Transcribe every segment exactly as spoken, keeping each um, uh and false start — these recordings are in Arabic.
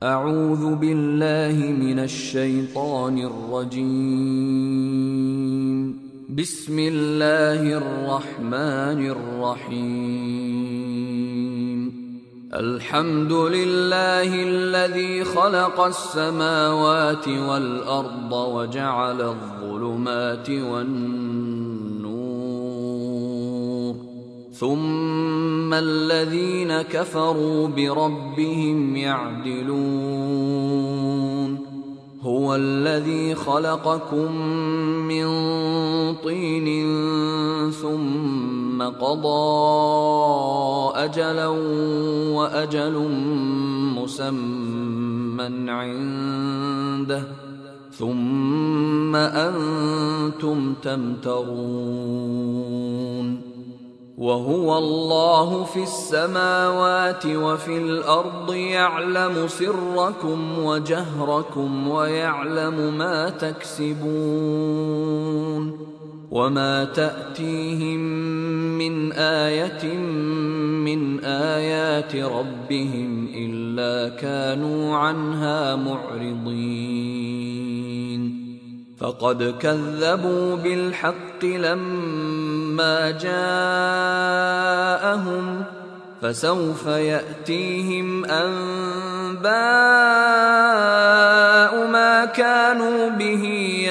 أعوذ بالله من الشيطان الرجيم. بسم الله الرحمن الرحيم. الحمد لله الذي خلق السماوات والأرض وجعل الظلمات والنور، ثم الذين كفروا بربهم يعدلون. هو الذي خلقكم من طين ثم قضى أجلا وأجل مسمى عنده ثم أنتم تمترون. وهو الله في السماوات وفي الأرض يعلم سركم وجهركم ويعلم ما تكسبون. وما تأتيهم من آية من آيات ربهم إلا كانوا عنها معرضين. فقد كذبوا بالحق لما جاءهم، فسوف يأتيهم أنباء ما كانوا به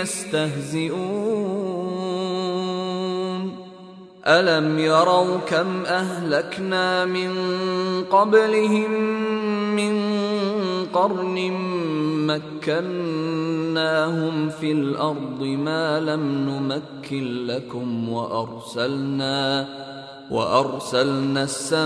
يستهزئون. ألم يروا كم أهلكنا من قبلهم من قرن مكناهم في الأرض ما لم نمكن لكم، وأرسلنا وأرسلنا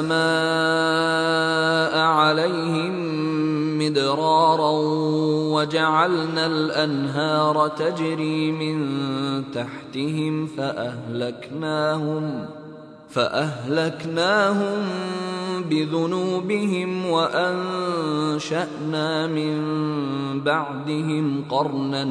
السماء عليهم مدرارا وجعلنا الأنهار تجري من تحتهم فأهلكناهم فأهلكناهم بذنوبهم وأنشأنا من بعدهم قرنا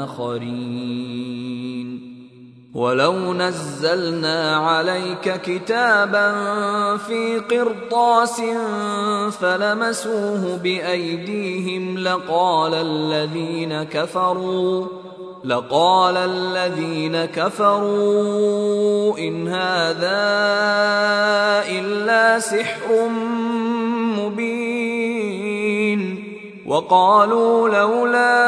آخرين. ولو نزلنا عليك كتابا في قرطاس فلمسوه بأيديهم لقال الذين كفروا لقال الذين كفروا إن هذا إلا سحر مبين. وقالوا لولا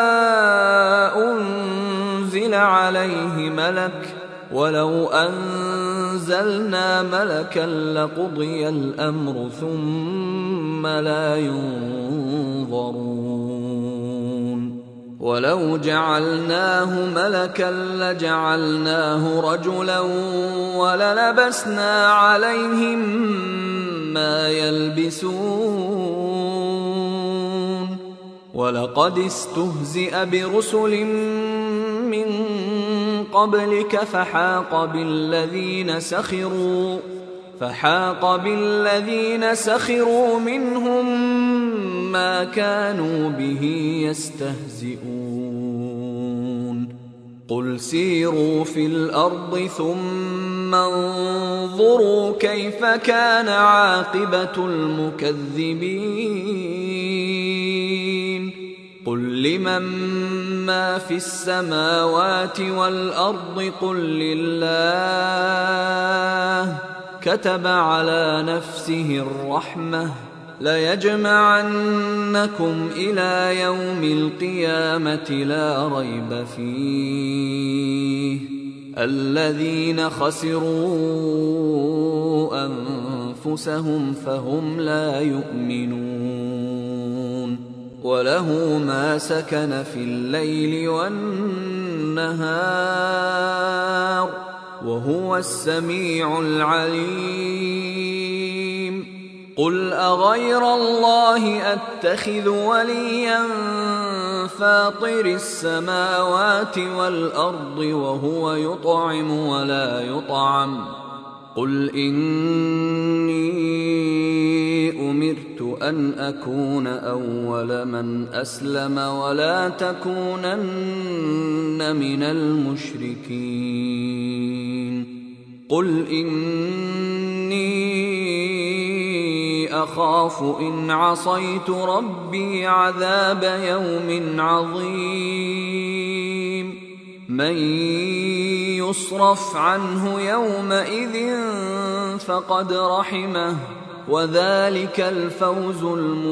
أنزل عليه ملك ولو أنزلنا ملكا لقضي الأمر ثم لا ينظرون. ولو جعلناه ملكا لجعلناه رجلا وللبسنا عليهم ما يلبسون. ولقد استهزئ برسل من قبلك فحاق بالذين سخروا فحاق بالذين سخروا منهم ما كانوا به يستهزئون. قل سيروا في الأرض ثم انظروا كيف كان عاقبة المكذبين. قل لمن ما في السماوات والأرض قل لله كتب على نفسه الرحمة ليجمعنكم إلى يوم القيامة لا ريب فيه الذين خسروا أنفسهم فهم لا يؤمنون. وله ما سكن في الليل والنهار وهو السميع العليم. قل أغير الله أتخذ وليا فاطر السماوات والأرض وهو يطعم ولا يطعم. قل إني أمرت أن أكون أول من أسلم ولا تكونن من المشركين. قل إني أخاف إن عصيت ربي عذاب يوم عظيم من يصرف عنه يومئذ فقد رحمه وذلك الفوز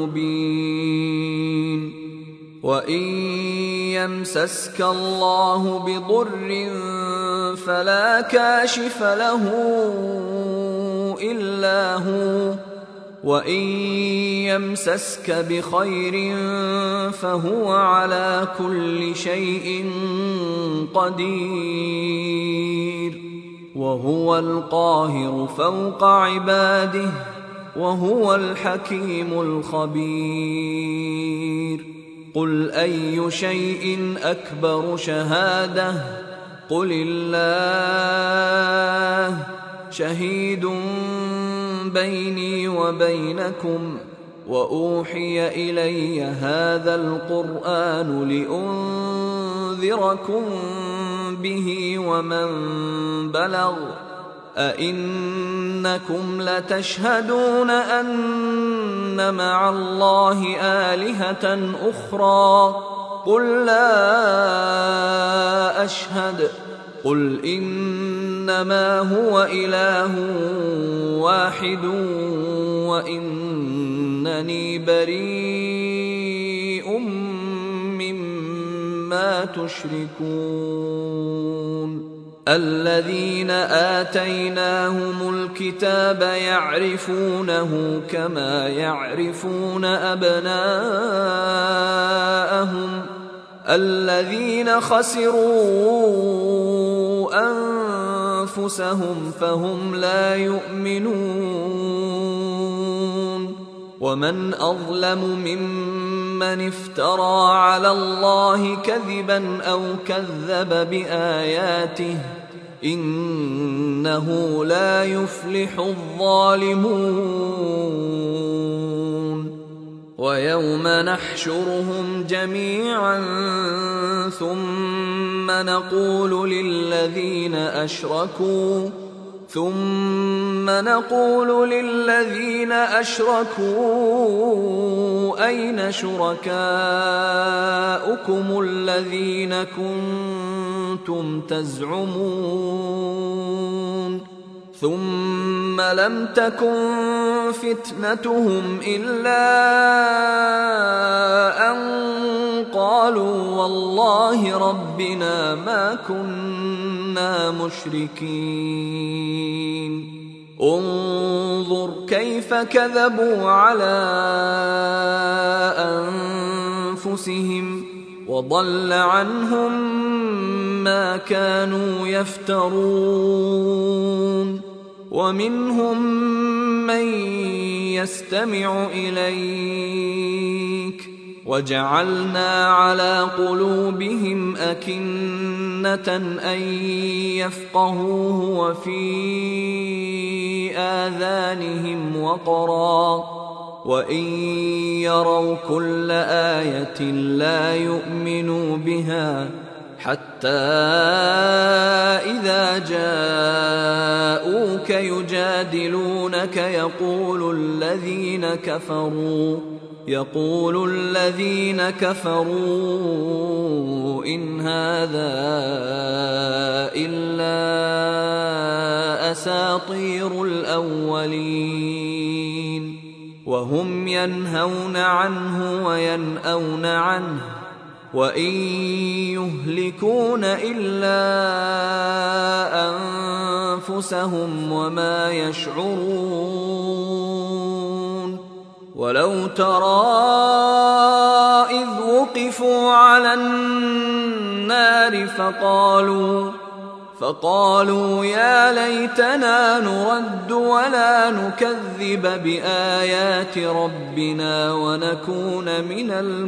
المبين وإن يمسسك الله بضر فلا كاشف له إلا هو وإن يمسسك بخير فهو على كل شيء قدير وهو القاهر فوق عباده وهو الحكيم الخبير قل أي شيء أكبر شهادة قل الله شهيد بيني وبينكم وأوحي إلي هذا القرآن لأنذركم به ومن بلغ أئنكم لتشهدون أن مع الله آلهة أخرى قل لا أشهد قل إنما هو إله واحد وإنني بريء مما تشركون الذين آتيناهم الكتاب يعرفونه كما يعرفون أبناءهم الذين خسروا أنفسهم فهم لا يؤمنون ومن أظلم ممن افترى على الله كذبا أو كذب بآياته إنه لا يفلح الظالمون ويوم نحشرهم جميعا ثم نقول للذين أشركوا ثم نقول للذين أشركوا أين شركاؤكم الذين كنتم تزعمون ثم لم تكن فتنتهم إلا أن قالوا والله ربنا ما كنا مشركين انظر كيف كذبوا على أنفسهم وضل عنهم ما كانوا يفترون ومنهم من يستمع إليك وجعلنا على قلوبهم أكنة أن يفقهوه وفي آذانهم وقرا وإن يروا كل آية لا يؤمنوا بها حتى إذا جاءوك يجادلونك يقول الذين كفروا يقول الذين كفروا إن هذا إلا أساطير الأولين وهم ينهون عنه وينأون عنه وإن يهلكون إلا أنفسهم وما يشعرون ولو ترى إذ وقفوا على النار فقالوا فقالوا يا ليتنا نرد ولا نكذب بآيات ربنا ونكون من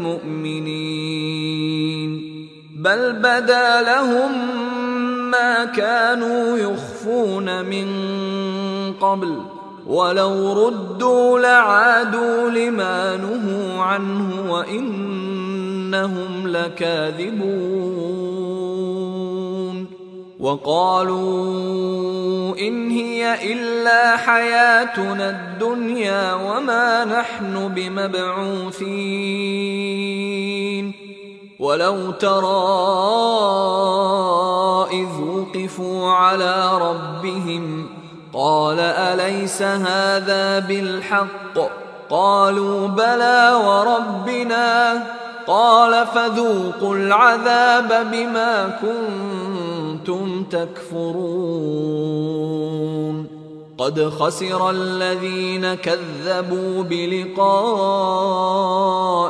المؤمنين بل بدا لهم ما كانوا يخفون من قبل ولو ردوا لعادوا لما نهوا عنه وإنهم لكاذبون وقالوا إن هي إلا حياتنا الدنيا وما نحن بمبعوثين ولو ترى إذ وقفوا على ربهم قال أليس هذا بالحق قالوا بلى وربنا قال فذوقوا العذاب بما كنتم تكفرون قد خسر الذين كذبوا بلقاء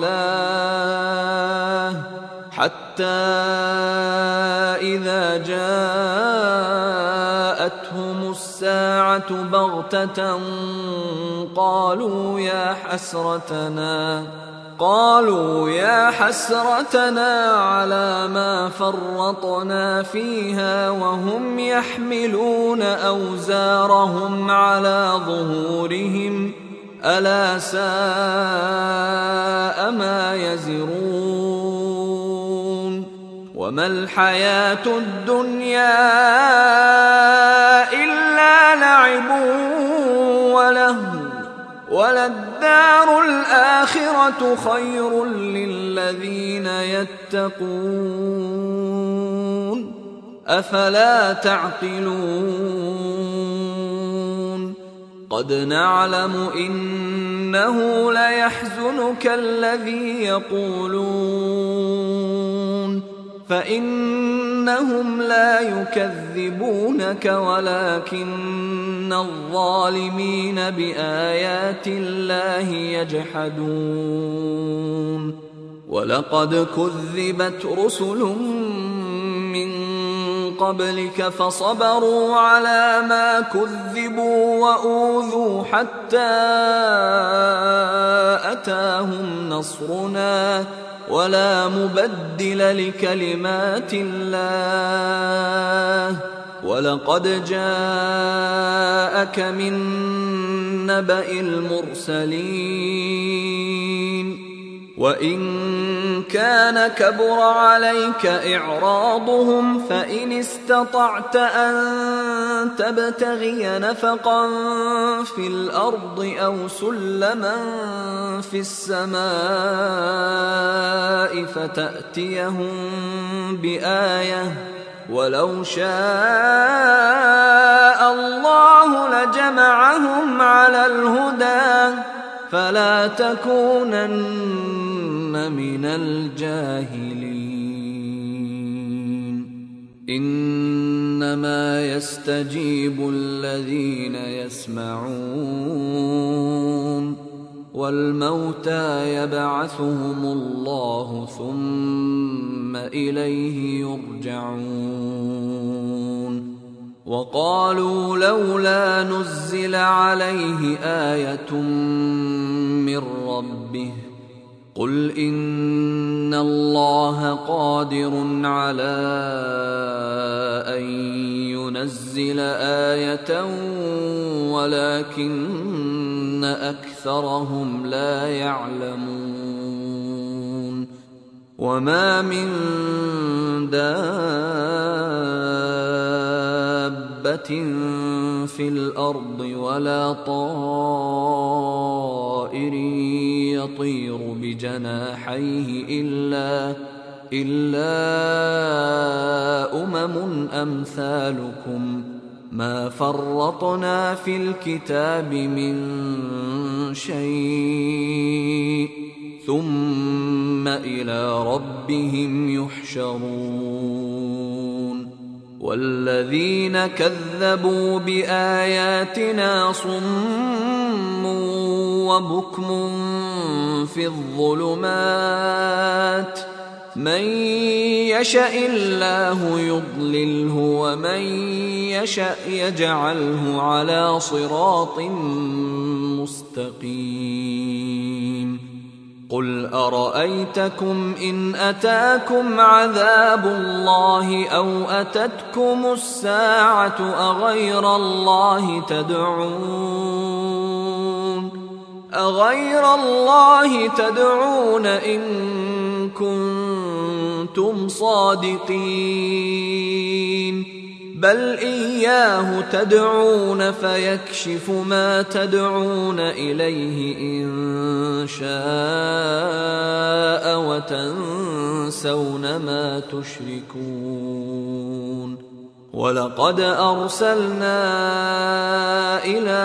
الله حتى إذا جاءتهم الساعة بغتة قالوا يا حسرتنا قالوا يا حسرتنا على ما فرطنا فيها وهم يحملون أوزارهم على ظهورهم ألا ساء ما يزرون وما الحياة الدنيا إلا لعب ولهو وللدار الآخرة خير للذين يتقون أفلا تعقلون قد نعلم إنه ليحزنك الذي يقولون فإنهم لا يكذبونك ولكن الظالمين بآيات الله يجحدون ولقد كذبت رسل من قبلك فصبروا على ما كذبوا وأوذوا حتى أتاهم نصرنا ولا مبدل لكلمات الله ولقد جاءك من نبأ المرسلين وإن كان كبر عليك إعراضهم فإن استطعت أن تبتغي نفقا في الأرض أو سلما في السماء فتأتيهم بآية ولو شاء الله لجمعهم على الهدى فلا تكونن من الجاهلين إنما يستجيب الذين يسمعون والموتى يبعثهم الله ثم إليه يرجعون وقالوا لولا نزل عليه آية من ربه قل إن الله قادر على أن ينزل آية ولكن أكثرهم لا يعلمون وما من دابة في الأرض ولا طائر يطير بجناحيه إلا إلا أمم أمثالكم ما فرطنا في الكتاب من شيء ثم إلى ربهم يحشرون والذين كذبوا بآياتنا صم وبكم في الظلمات من يشاء الله يضلله ومن يشاء يجعله على صراط مستقيم قل أرأيتكم إن أتاكم عذاب الله أو أتتكم الساعة أغير الله تدعون أغير الله تدعون إن كنتم صادقين بل إياه تدعون فيكشف ما تدعون إليه إن شاء وتنسون ما تشركون ولقد أرسلنا إلى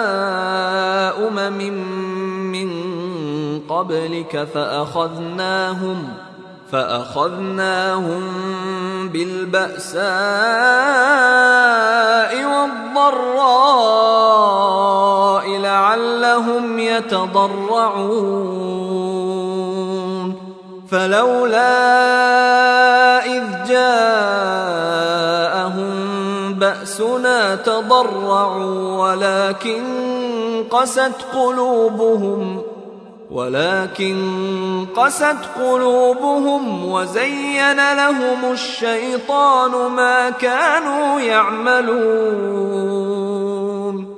أمم من قبلك فأخذناهم فأخذناهم بالبأساء والضراء لعلهم يتضرعون فلولا إذ جاءهم بأسنا تضرعوا ولكن قست قلوبهم ولكن قست قلوبهم وزين لهم الشيطان ما كانوا يعملون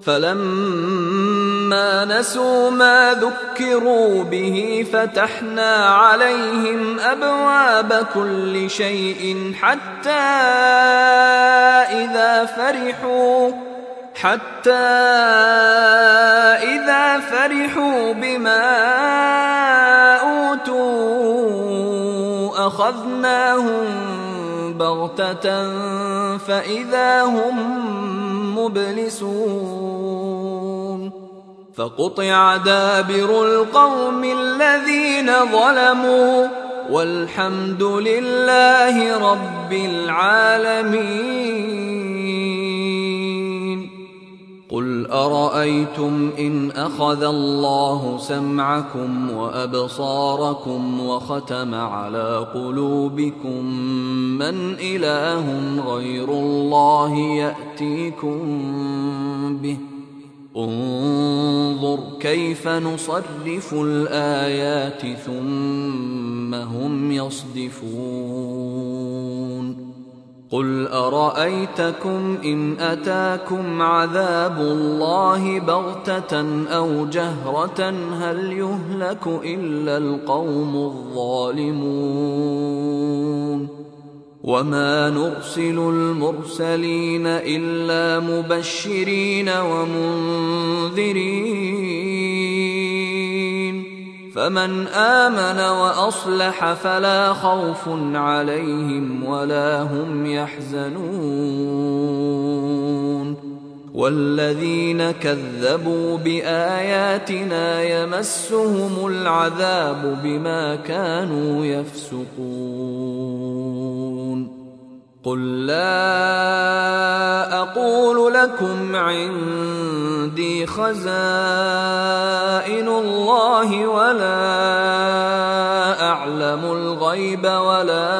فلما نسوا ما ذكروا به فتحنا عليهم أبواب كل شيء حتى إذا فرحوا حتى إذا فرحوا بما أوتوا أخذناهم بغتة فإذا هم مبلسون فقطع دابر القوم الذين ظلموا والحمد لله رب العالمين. قل أرأيتم إن أخذ الله سمعكم وأبصاركم وختم على قلوبكم من إله غير الله يأتيكم به انظر كيف نصرف الآيات ثم هم يصدفون. قل أرأيتكم إن أتاكم عذاب الله بغتة أو جهرة هل يهلك إلا القوم الظالمون وما نرسل المرسلين إلا مبشرين ومنذرين فمن آمن وأصلح فلا خوف عليهم ولا هم يحزنون والذين كذبوا بآياتنا يمسهم العذاب بما كانوا يفسقون. قل لا أقول لكم عندي خزائن الله ولا أعلم الغيب ولا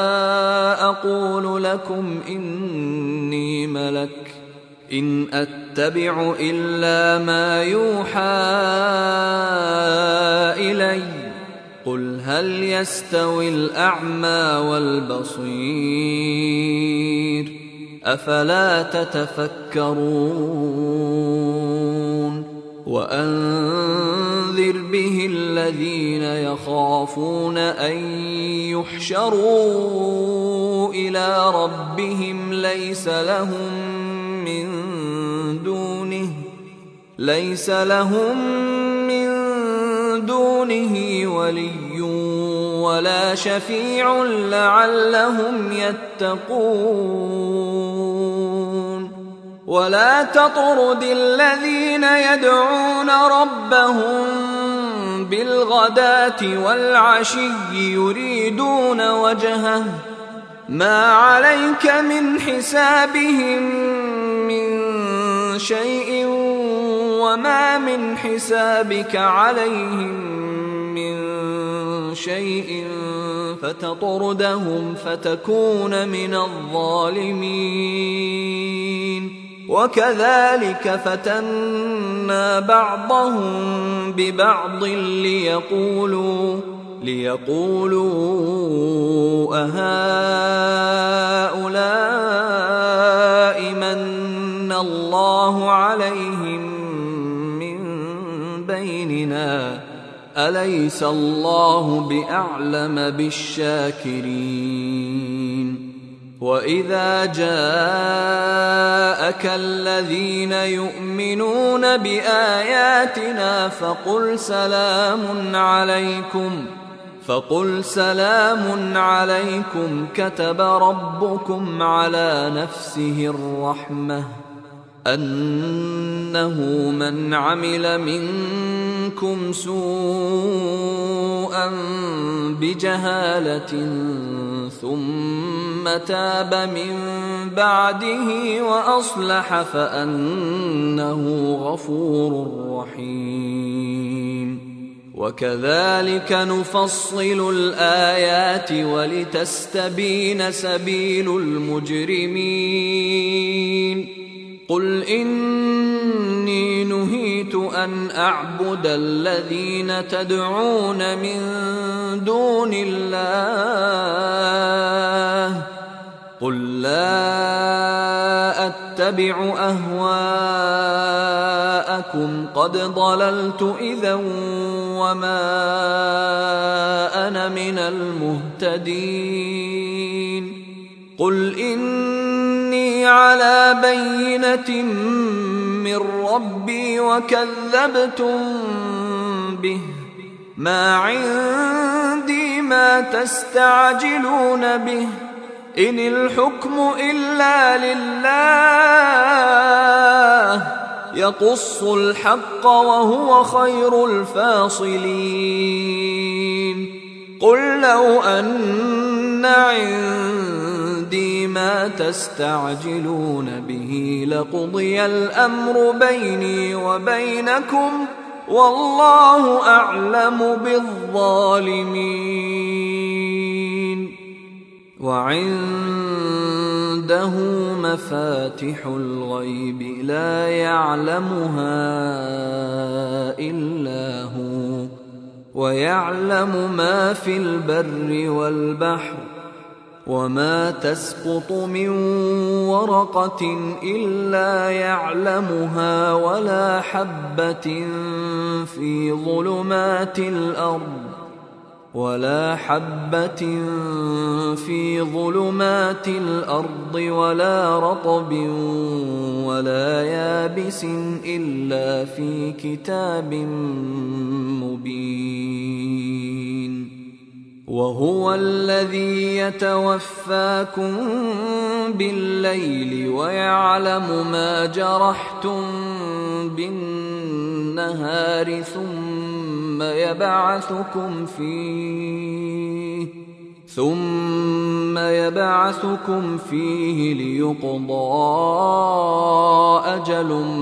أقول لكم إني ملك إن أتبع إلا ما يوحى إلي قل هل يستوي الأعمى والبصير أفلا تتفكرون. وأنذر به الذين يخافون أن يحشروا إلى ربهم ليس لهم من دونه ليس لهم من دونه ولي ولا شفيع لعلهم يتقون. ولا تطرد الذين يدعون ربهم بالغداة والعشي يريدون وجهه ما عليك من حسابهم من شيء وما من حسابك عليهم من شيء فتطردهم فتكون من الظالمين. وكذلك فتنا بعضهم ببعض ليقولوا ليقولوا أهؤلاء من الله عليهم من أليس الله بأعلم بالشاكرين وإذا جاءك الذين يؤمنون بآياتنا فقل سلام عليكم فقل سلام عليكم كتب ربكم على نفسه الرحمة أنه من عمل منكم سوءا بجهالة ثم تاب من بعده وأصلح فأنه غفور رحيم وكذلك نفصل الآيات ولتستبين سبيل المجرمين قل إني نهيت أن أعبد الذين تدعون من دون الله قل لا أتبع أهواءكم قد ضللت إذا وما أنا من المهتدين قل إني على بينة من ربي وكذبتم به ما عندي ما تستعجلون به إن الحكم إلا لله يقص الحق وهو خير الفاصلين قل لو أن عندي ما تستعجلون به لقضي الأمر بيني وبينكم والله أعلم بالظالمين وعنده مفاتح الغيب لا يعلمها إلا هو ويعلم ما في البر والبحر وما تسقط من ورقة إلا يعلمها ولا حبة في ظلمات الأرض ولا حبة في ظلمات الأرض ولا رطب ولا يابس إلا في كتاب مبين وهو الذي يتوفاكم بالليل ويعلم ما جرحتم بالنهار ثم يبعثكم فيه ثم يبعثكم فيه ليقضى أجل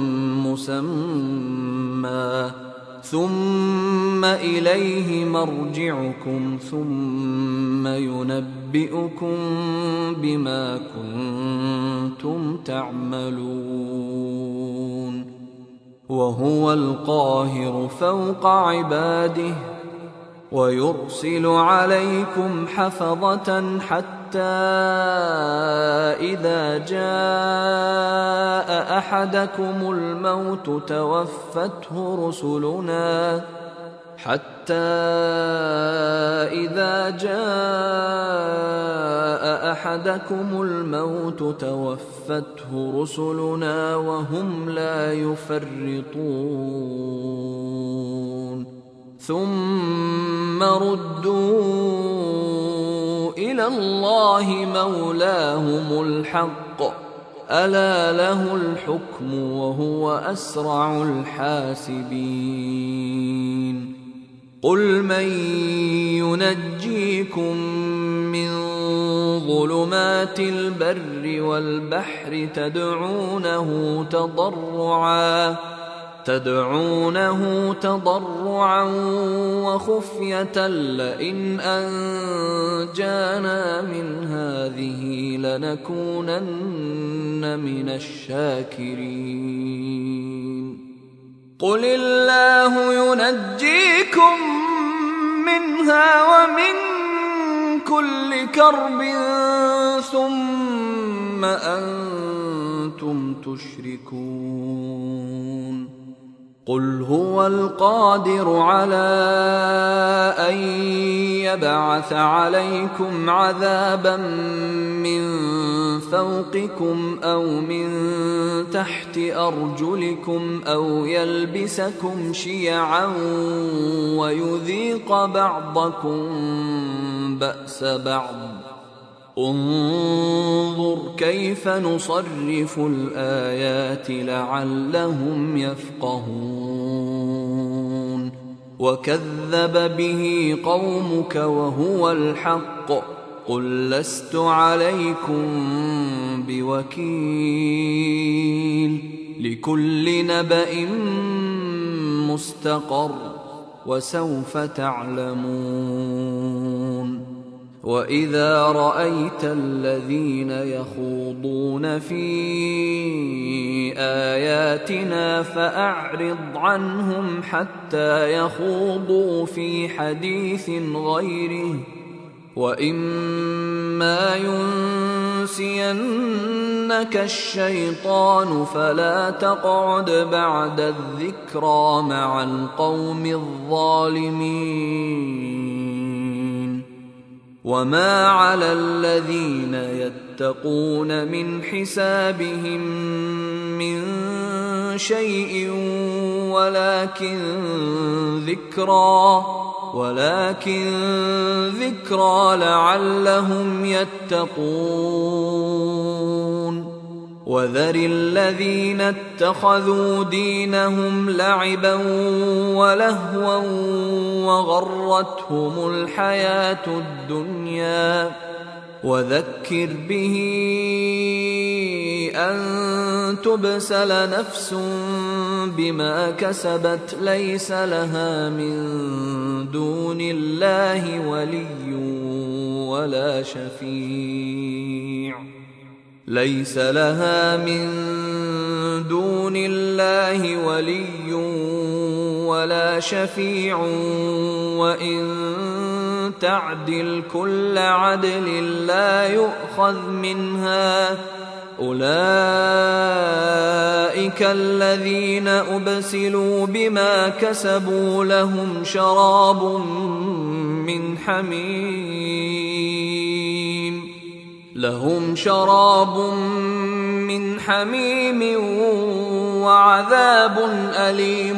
مسمى ثم إليه مرجعكم ثم ينبئكم بما كنتم تعملون وهو القاهر فوق عباده ويرسل عليكم حفظة حتى إذا جاء أحدكم الموت توفته رسلنا حتى إذا جاء أحدكم الموت توفته رسلنا وهم لا يفرطون ثم ردوا إلى الله مولاهم الحق ألا له الحكم وهو أسرع الحاسبين قل من ينجيكم من ظلمات البر والبحر تدعونه تضرعا تدعونه تضرعا وخفية لئن أنجانا من هذه لنكونن من الشاكرين قل الله ينجيكم منها ومن كل كرب ثم أنتم تشركون قل هو القادر على أن يبعث عليكم عذابا من فوقكم أو من تحت أرجلكم أو يلبسكم شيعا ويذيق بعضكم بأس بعض انظر كيف نصرف الآيات لعلهم يفقهون وكذب به قومك وهو الحق قل لست عليكم بوكيل لكل نبأ مستقر وسوف تعلمون وإذا رأيت الذين يخوضون في آياتنا فأعرض عنهم حتى يخوضوا في حديث غيره وإما ينسينك الشيطان فلا تقعد بعد الذكرى مع القوم الظالمين وما على الذين يتقون من حسابهم من شيء ولكن ذكرى ولكن ذكرى لعلهم يتقون وذر الذين اتخذوا دينهم لعبا ولهوا وغرتهم الحياة الدنيا وذكر به أن تبسل نفس بما كسبت ليس لها من دون الله ولي ولا شفيع ليس لها من دون الله ولي ولا شفيع وإن تعدل كل عدل لا يؤخذ منها أولئك الذين أبسلوا بما كسبوا لهم شراب من حميم لهم شراب من حميم وعذاب أليم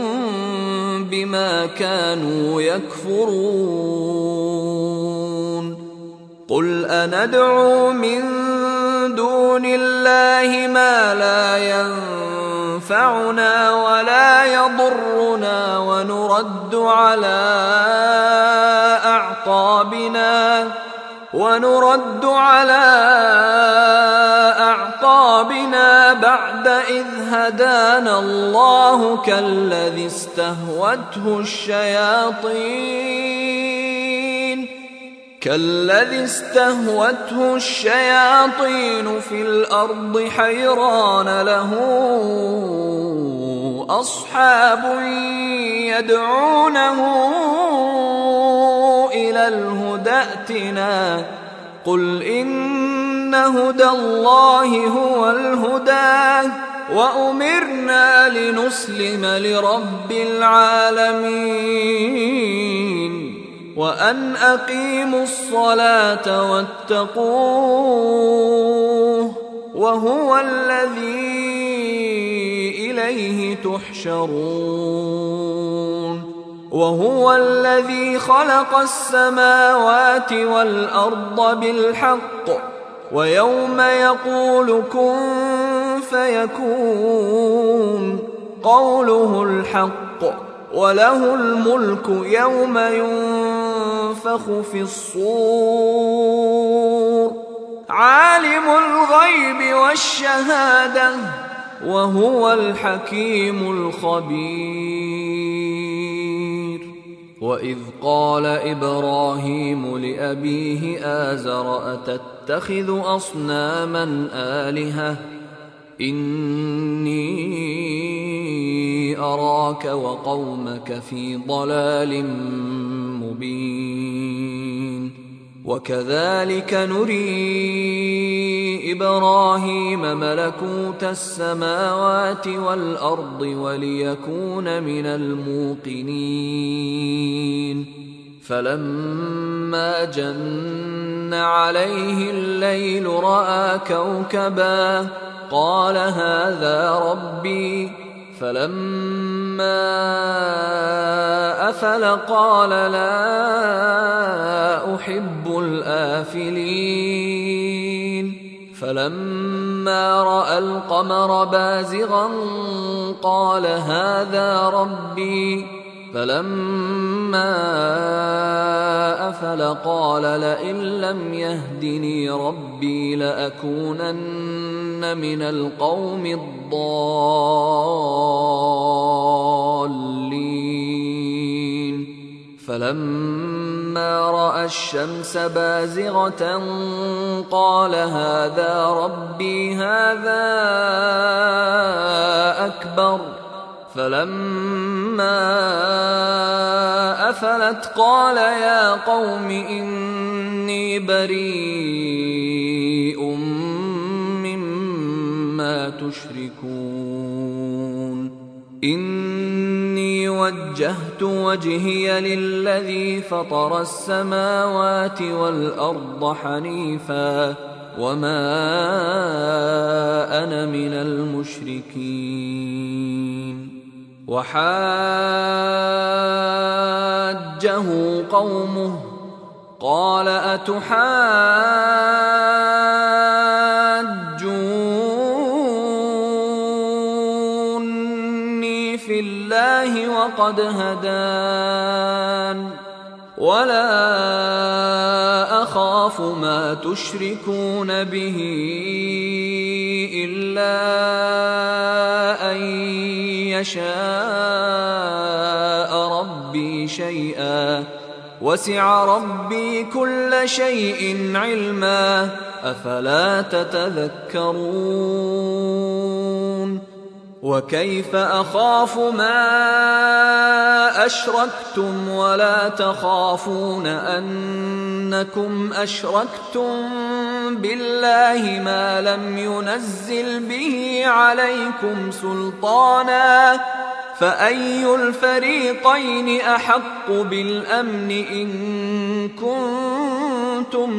بما كانوا يكفرون قل أندعو من دون الله ما لا ينفعنا ولا يضرنا ونرد على أعقابنا ونرد على أعقابنا بعد إذ هدانا الله كالذي استهوته الشياطين كالذي استهوته الشياطين في الأرض حيران له أصحاب يدعونه إلى الهدى ائتنا قل إن هدى الله هو الهدى وأمرنا لنسلم لرب العالمين وأن أقيموا الصلاة واتقوه وهو الذي إليه تحشرون وهو الذي خلق السماوات والأرض بالحق ويوم يقول كن فيكون قوله الحق وله الملك يوم ينفخ في الصور عالم الغيب والشهادة وهو الحكيم الخبير وإذ قال إبراهيم لأبيه آزر أتتخذ أصناما آلهة إني أراك وقومك في ضلال مبين وكذلك نري إبراهيم ملكوت السماوات والأرض وليكون من الموقنين فلما جن عليه الليل رأى كوكبا قال هذا ربي فلما أفل قال لا أحب الآفلين فلما رأى القمر بازغا قال هذا ربي فلما أفل قال لئن لم يهدني ربي لأكونن من القوم الضالين فلما رأى الشمس بازغة قال هذا ربي هذا أكبر فلما أفلت قال يا قوم إني بريء مما تشركون إني وجهت وجهي للذي فطر السماوات والأرض حنيفا وما أنا من المشركين وحاجه قومه قال أتحاجوني في الله وقد هدان ولا أخاف ما تشركون به إلا أن يشاء ربي شيئا وسع ربي كل شيء علما أفلا تتذكرون وكيف أخاف ما أشركتم ولا تخافون أنكم أشركتم بالله ما لم ينزل به عليكم سلطانا فأي الفريقين أحق بالأمن إن كنتم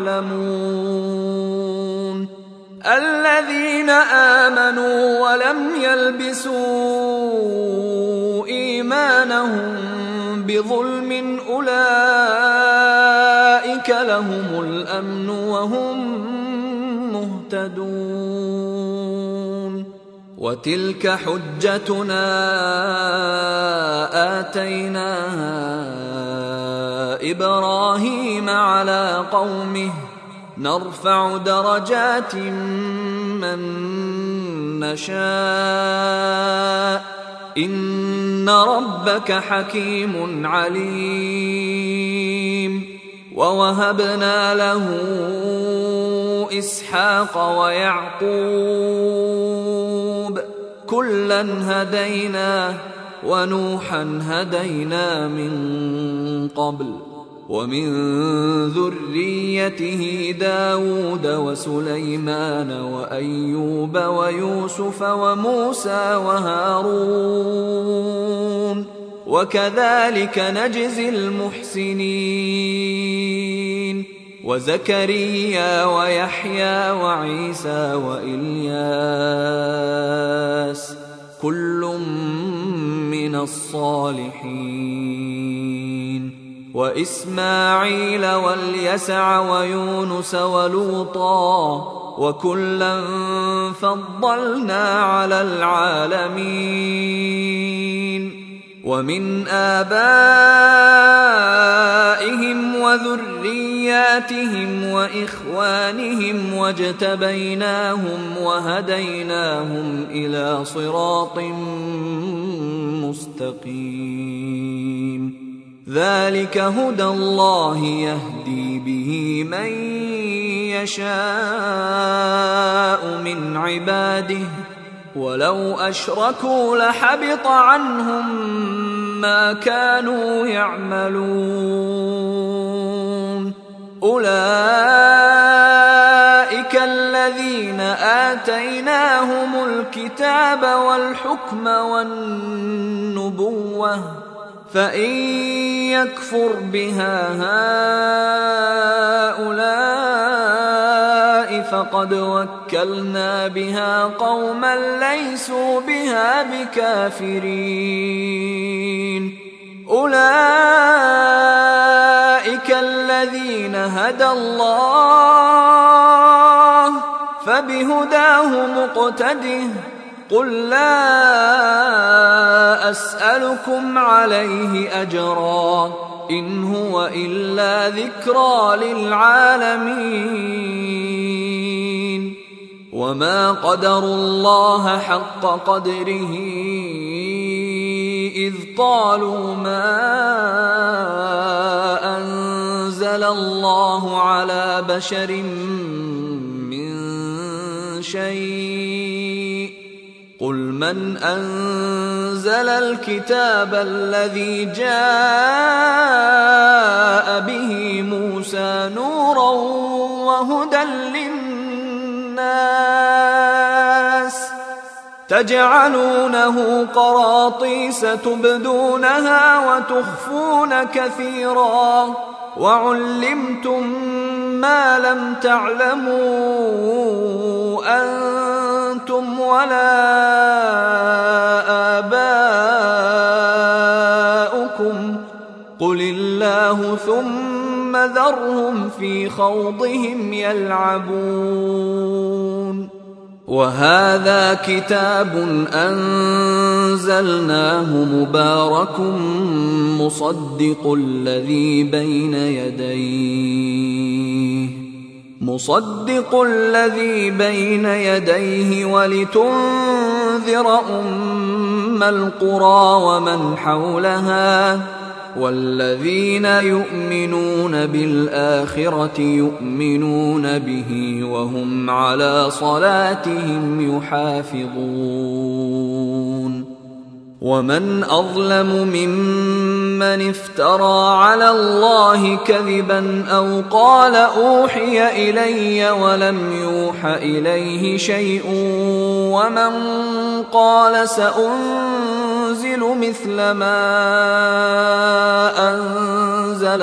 تعلمون الذين آمنوا ولم يلبسوا إيمانهم بظلم أولئك لهم الأمن وهم مهتدون وتلك حجتنا آتيناها إبراهيم على قومه نرفع درجات من نشاء إن ربك حكيم عليم ووهبنا له إسحاق ويعقوب كلا هدينا ونوحا هدينا من قبل ومن ذريته داود وسليمان وأيوب ويوسف وموسى وهارون وكذلك نجزي المحسنين وزكريا ويحيى وعيسى وإلياس كل من الصالحين وإسماعيل واليسع ويونس ولوطا وكلا فضلنا على العالمين ومن آبائهم وذرياتهم وإخوانهم واجتبيناهم وهديناهم إلى صراط مستقيم ذلك هدى الله يهدي به من يشاء من عباده ولو أشركوا لحبط عنهم ما كانوا يعملون أولئك الذين آتيناهم الكتاب والحكم والنبوة فإن يكفر بها هؤلاء فقد وكلنا بها قوما ليسوا بها بكافرين. أولئك الذين هدى الله فبهداه مقتده. قل لا أسألكم عليه أجرا إن هو إلا ذكرى للعالمين. وما قدروا الله حق قدره إذ قالوا ما أنزل الله على بشر من شيء قل من أنزل الكتاب الذي جاء به موسى نورا وهدى للناس تجعلونه قراطيس تبدونها وتخفون كثيرا وعلمتم ما لم تعلموا أنتم ولا آباؤكم قل الله ثم ذرهم في خوضهم يلعبون. وهذا كتاب أنزلناه مبارك مصدق الذي بين يديه مصدق الذي بين يديه ولتنذر أم القرى ومن حولها والذين يؤمنون بالآخرة يؤمنون به وهم على صلاتهم يحافظون. ومن أظلم ممن افترى على الله كذبا أو قال أوحي إلي ولم يوح إليه شيء ومن قال سأنزل مثل ما أنزل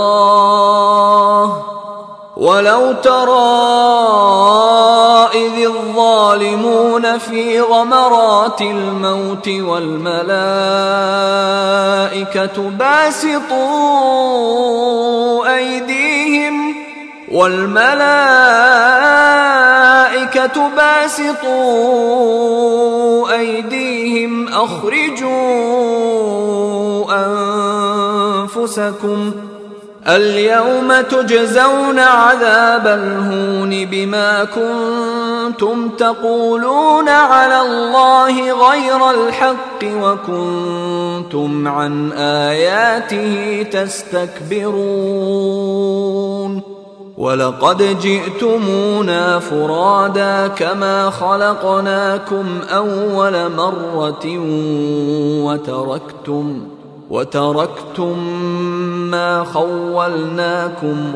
الله ولو ترى إذ الظالمون في غمرات الموت والملائكة باسطوا أيديهم والملائكة باسطوا أيديهم أخرجوا أنفسكم اليوم تجزون عذاب الهون بما كنتم تقولون على الله غير الحق وكنتم عن آياته تستكبرون. ولقد جئتمونا فرادا كما خلقناكم أول مرة وتركتم وتركتم ما خولناكم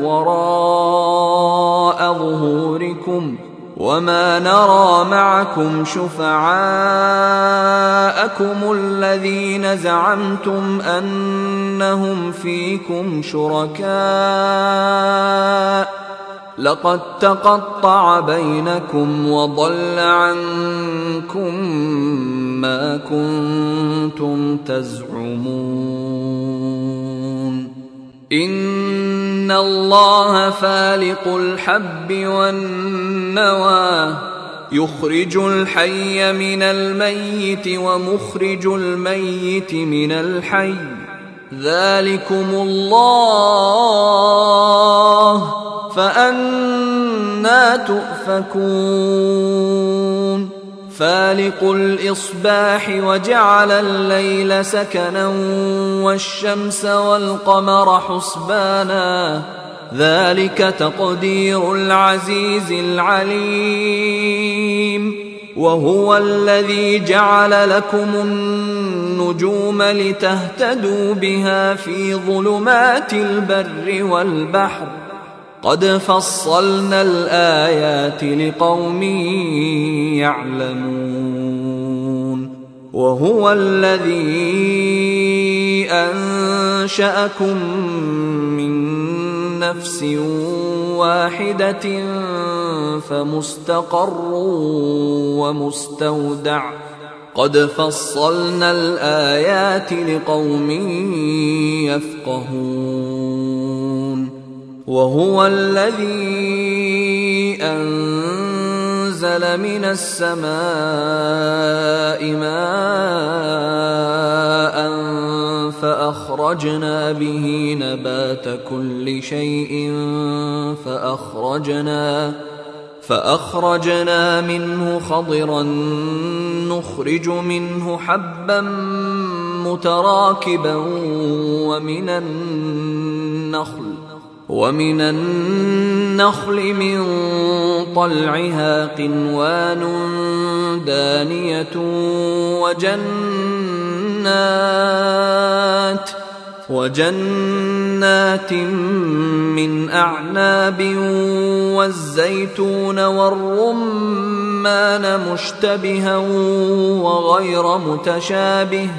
وراء ظهوركم وما نرى معكم شفعاءكم الذين زعمتم أنهم فيكم شركاء لقد تقطع بينكم وضل عنكم ما كنتم تزعمون. إن الله فالق الحب والنوى يخرج الحي من الميت ومخرج الميت من الحي ذلكم الله فأنى تؤفكون. فالق الإصباح وجعل الليل سكنا والشمس والقمر حسبانا ذلك تقدير العزيز العليم. وهو الذي جعل لكم النجوم لتهتدوا بها في ظلمات البر والبحر قد فصلنا الآيات لقوم يعلمون وهو الذي أنشأكم من نفس واحدة فمستقر ومستودع قد فصلنا الآيات لقوم يفقهون وهو الذي أنزل من السماء ماء فأخرجنا به نبات كل شيء فأخرجنا فأخرجنا منه خضرا نخرج منه حبا متراكبا ومن النخل ومن النخل من طلعها قنوان دانية وجنات وجنات من أعناب والزيتون والرمان مشتبها وغير متشابه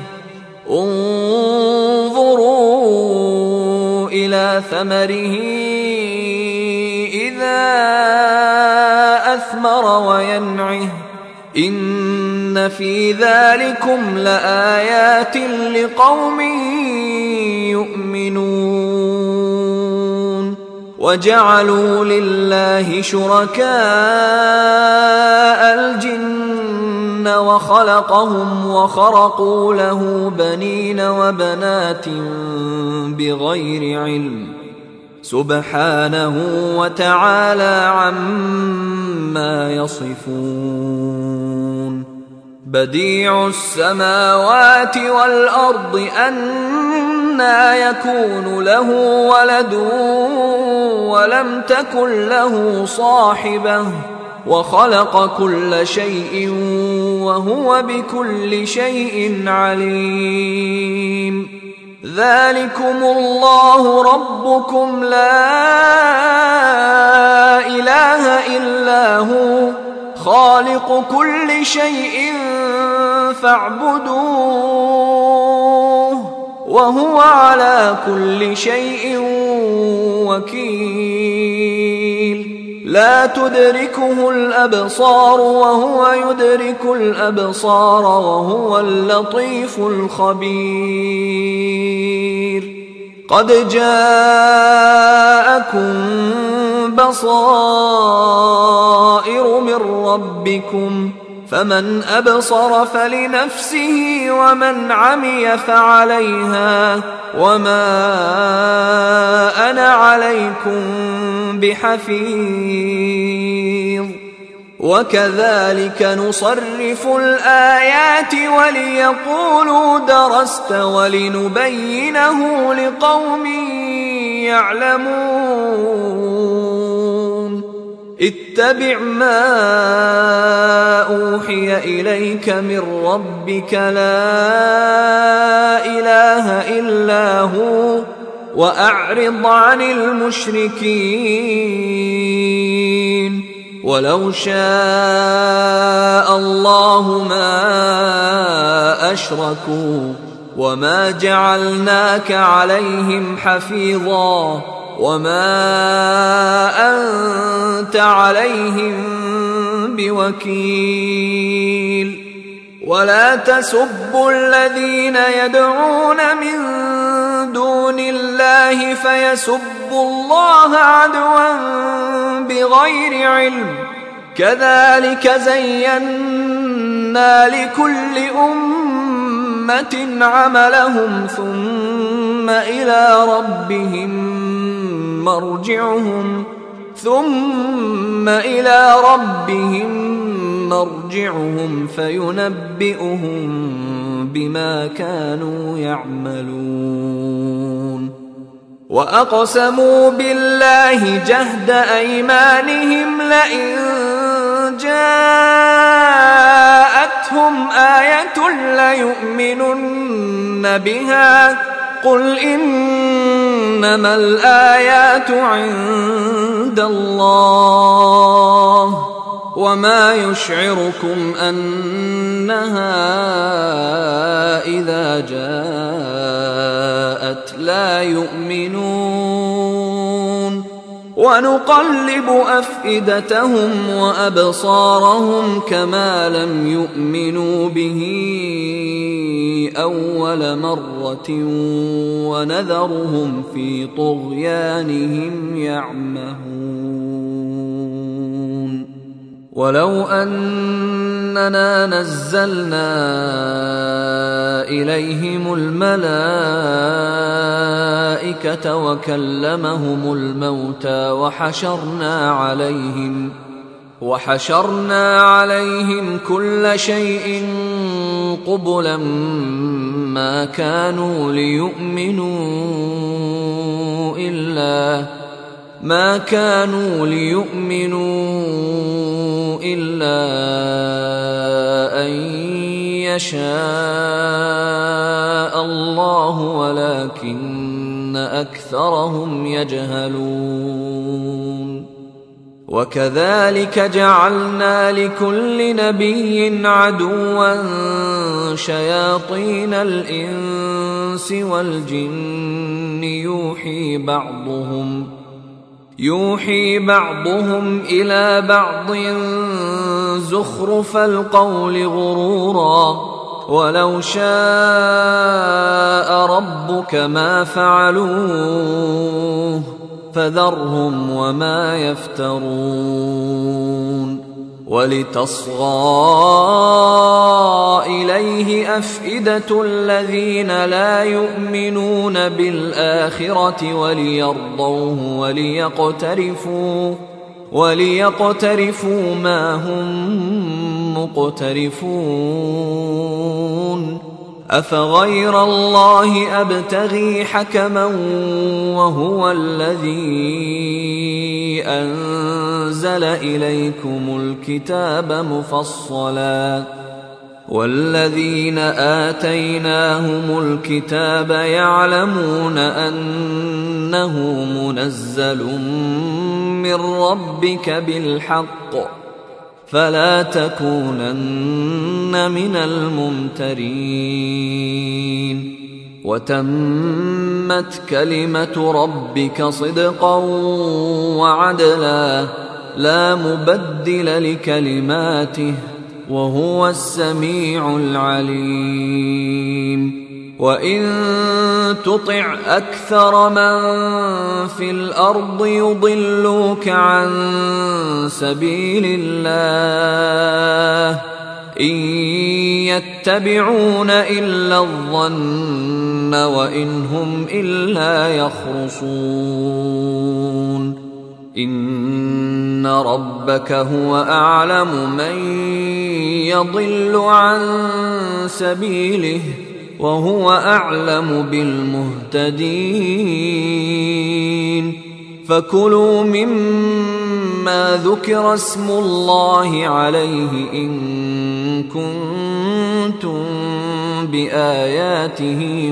انظروا إلى ثمره إذا أثمر وينعه إن في ذلكم لآيات لقوم يؤمنون وجعلوا لله شركاء الجن وخلقهم وخرقوا له بنين وبنات بغير علم سبحانه وتعالى عما يصفون بديع السماوات والأرض أنى يكون له ولد ولم تكن له صاحبة وخلق كل شيء وهو بكل شيء عليم ذلكم الله ربكم لا إله إلا هو خالق كل شيء فاعبدوه وهو على كل شيء وكيل لا تدركه الأبصار وهو يدرك الأبصار وهو اللطيف الخبير قد جاءكم بصائر من ربكم فمن أبصر فلنفسه ومن عمي فعليها وما أنا عليكم بحفيظ وكذلك نصرف الآيات وليقولوا درست ولنبينه لقوم يعلمون اتبع ما أوحي إليك من ربك لا إله إلا هو وأعرض عن المشركين ولو شاء الله ما أشركوا وما جعلناك عليهم حفيظا وما أنت عليهم بوكيل ولا تسبوا الذين يدعون من دون الله فيسبوا الله عدوا بغير علم كذلك زينا لكل أمة عملهم ثم إلى ربهم مرجعهم ثم إلى ربهم مرجعهم فينبئهم بما كانوا يعملون وأقسموا بالله جهد أيمانهم لئن جاءتهم آية ليؤمنن بها قل إن إنما الآيات عند الله وما يشعركم أنها إذا جاءت لا يؤمنون ونقلب أفئدتهم وأبصارهم كما لم يؤمنوا به أول مرة ونذرهم في طغيانهم يعمهون ولو أننا نزلنا إليهم الملائكة وكلمهم الموتى وحشرنا عليهم وحشرنا عليهم كل شيء قبلا ما كانوا ليؤمنوا إلا ما كانوا ليؤمنوا إلا أن يشاء الله ولكن أكثرهم يجهلون وكذلك جعلنا لكل نبي عدوا شياطين الإنس والجن يوحي بعضهم يوحي بعضهم إلى بعض زخرف القول غرورا ولو شاء ربك ما فعلوه فذرهم وما يفترون ولتصغى إليه أفئدة الذين لا يؤمنون بالآخرة وليرضوه وليقترفوا وليقترفوا ما هم مقترفون أفغير الله أبتغي حكما وهو الذي أنزل إليكم الكتاب مفصلا والذين آتيناهم الكتاب يعلمون أنه منزل من ربك بالحق فلا تكونن من الممترين وتمت كلمة ربك صدقا وعدلا لا مبدل لكلماته وهو السميع العليم وإن تطع أكثر من في الأرض يضلوك عن سبيل الله إن يتبعون إلا الظن وإن هم إلا يخرصون إن ربك هو أعلم من يضل عن سبيله وهو أعلم بالمهتدين فكلوا مما ذكر اسم الله عليه إن كنتم بآياته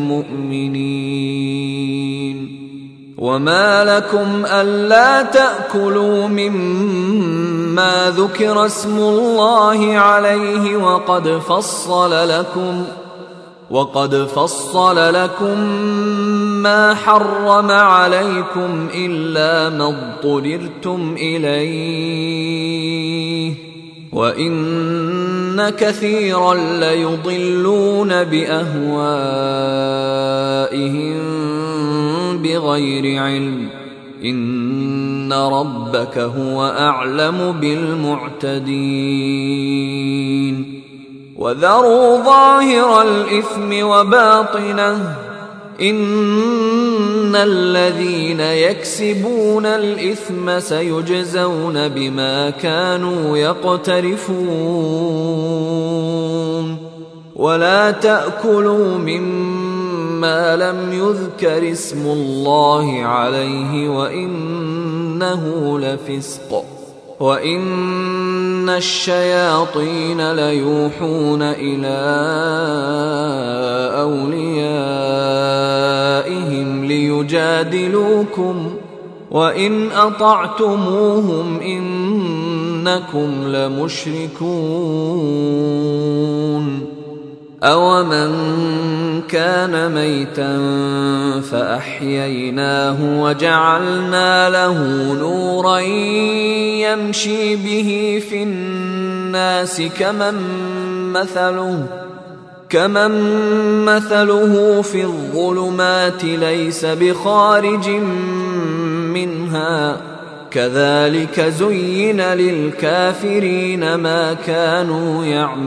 مؤمنين وما لكم ألا تأكلوا مما ذكر اسم الله عليه وقد فصل لكم وقد فصل لكم ما حرم عليكم إلا ما اضطررتم إليه وإن كثيرا ليضلون بأهوائهم بغير علم إن ربك هو أعلم بالمعتدين وذروا ظاهر الإثم وباطنه إن الذين يكسبون الإثم سيجزون بما كانوا يقترفون ولا تأكلوا مما لم يذكر اسم الله عليه وإنه لفسق وإن الشياطين ليوحون إلى أوليائهم ليجادلوكم وإن أطعتموهم إنكم لمشركون أومن كان ميتا فأحييناه وجعلنا له نورا يمشي به في الناس كمن مثله كمن مثله في الظلمات ليس بخارج منها كذلك زين للكافرين ما كانوا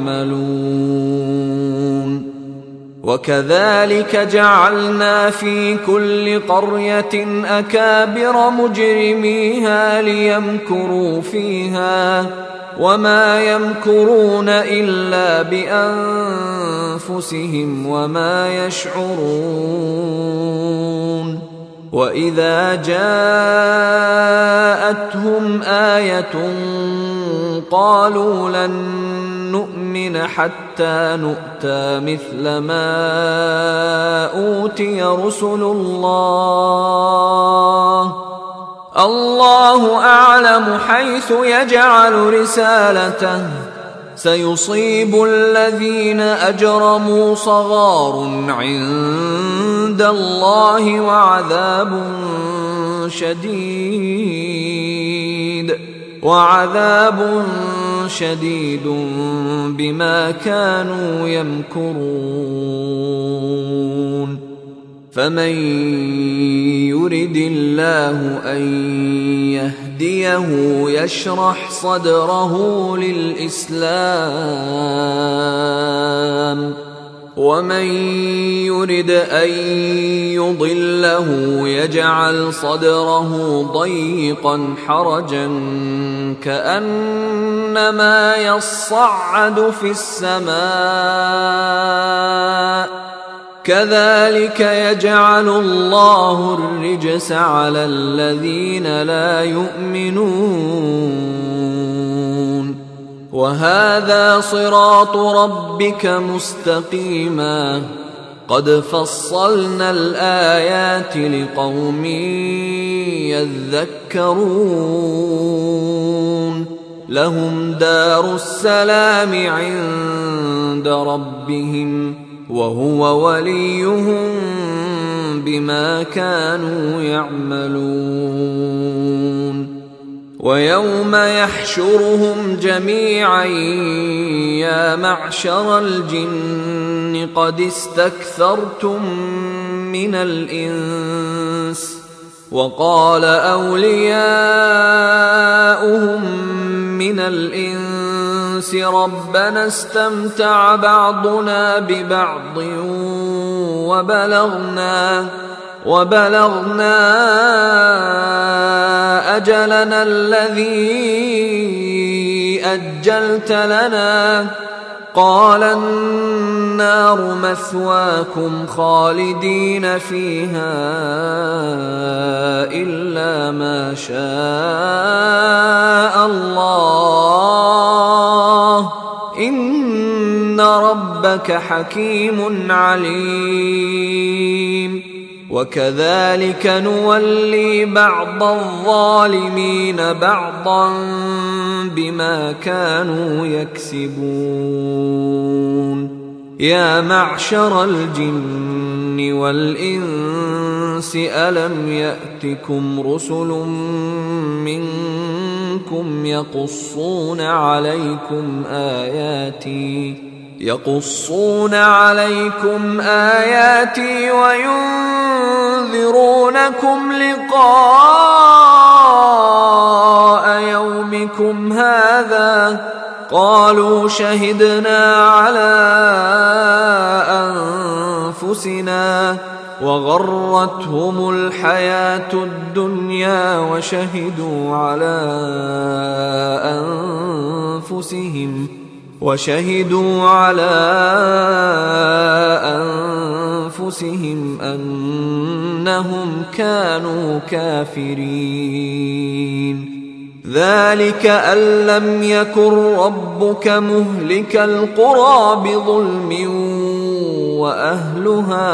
يعملون وكذلك جعلنا في كل قرية أكابر مجرميها ليمكروا فيها وما يمكرون إلا بأنفسهم وما يشعرون وإذا جاءتهم آية قالوا لن نؤمن حتى نؤتى مثل ما أوتي رسل الله الله أعلم حيث يجعل رسالته سيصيب الذين أجرموا صغار عند الله وعذاب شديد وعذاب شديد بما كانوا يمكرون فمن يرد الله أن يهديه يشرح صدره للإسلام ومن يرد أن يضله يجعل صدره ضيقا حرجا كأنما يصعد في السماء كذلك يجعل الله الرجس على الذين لا يؤمنون وهذا صراط ربك مستقيما قد فصلنا الآيات لقوم يذكرون لهم دار السلام عند ربهم وهو وليهم بما كانوا يعملون ويوم يحشرهم جميعا يا معشر الجن قد استكثرتم من الإنس وقال أولياؤهم من الإنس ربنا استمتع بعضنا ببعض وبلغنا وبلغنا أجلنا الذي أجلت لنا قال النار مثواكم خالدين فيها إلا ما شاء الله إن ربك حكيم عليم وكذلك نولي بعض الظالمين بعضا بما كانوا يكسبون يا معشر الجن والإنس ألم يأتكم رسل منكم يقصون عليكم آياتي يقصون عليكم آياتي وينذرونكم لقاء يومكم هذا قالوا شهدنا على أنفسنا وغرتهم الحياة الدنيا وشهدوا على أنفسهم وشهدوا على أنفسهم أنهم كانوا كافرين ذلك أن لم يكن ربك مهلك القرى بظلم وأهلها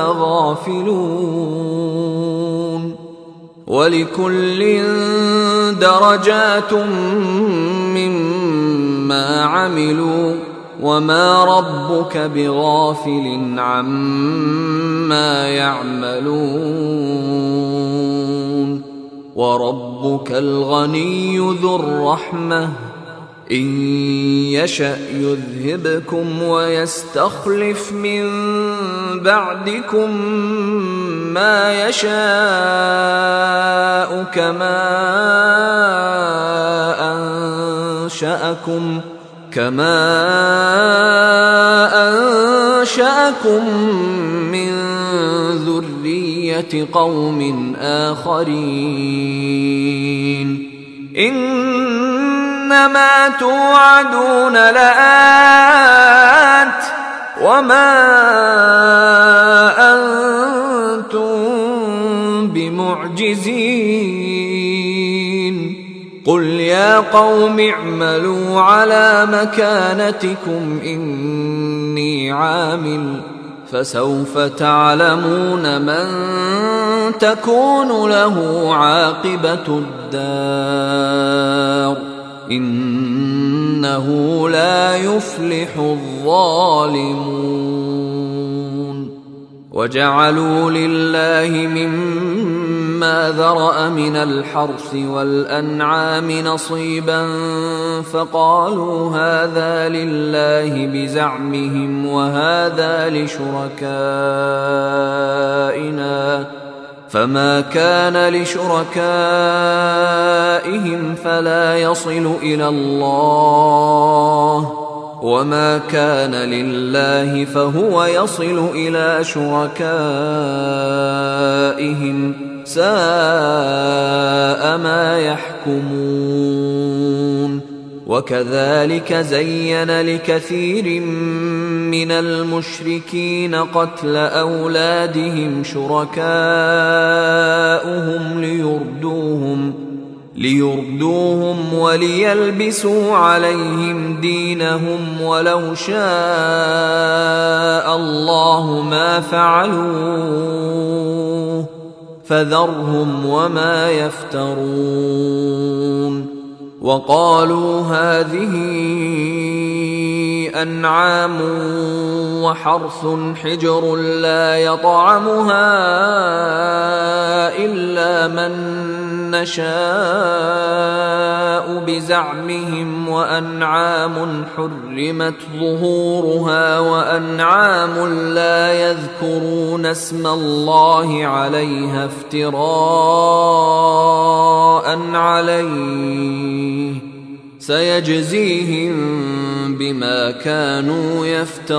غافلون ولكل درجات مما عملوا وما ربك بغافل عما يعملون وربك الغني ذو الرحمة إن يشأ يذهبكم ويستخلف من بعدكم ما يشاء كما أنشأكم كما أنشأكم من ذرية قوم آخرين إنما توعدون لآت وما أنتم بمعجزين قل يا قوم اعملوا على مكانتكم إني عامل فسوف تعلمون من تكون له عاقبة الدار إنه لا يفلح الظالمون وجعلوا لله مما ذرأ من الحرث والأنعام نصيبا فقالوا هذا لله بزعمهم وهذا لشركائنا فما كان لشركائهم فلا يصل إلى الله وما كان لله فهو يصل إلى شركائهم ساء ما يحكمون وكذلك زين لكثير من المشركين قتل أولادهم شركاؤهم ليردوهم ليردوهم وليلبسوا عليهم دينهم ولو شاء الله ما فعلوه فذرهم وما يفترون وقالوا هذه أنعام وحرث حجر لا يطعمها إلا من نشاء بزعمهم وأنعام حرمت ظهورها وأنعام لا يذكرون اسم الله عليها افتراء عليه سيجزيهم بما كانوا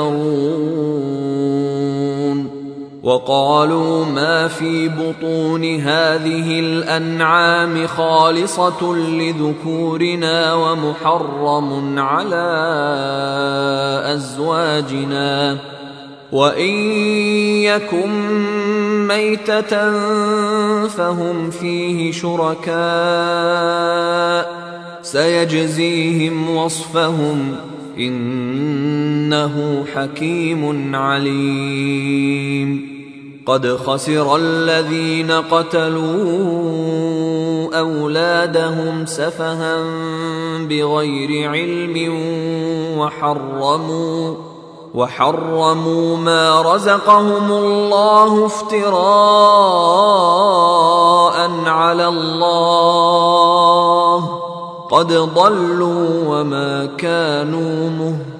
يفترون وقالوا ما في بطون هذه الأنعام خالصة لذكورنا ومحرم على أزواجنا وإن يكن ميتة فهم فيه شركاء سيجزيهم وصفهم إنه حكيم عليم قد خسر الذين قتلوا أولادهم سفها بغير علم وحرموا وحرموا ما رزقهم الله افتراء على الله قد ضلوا وما كانوا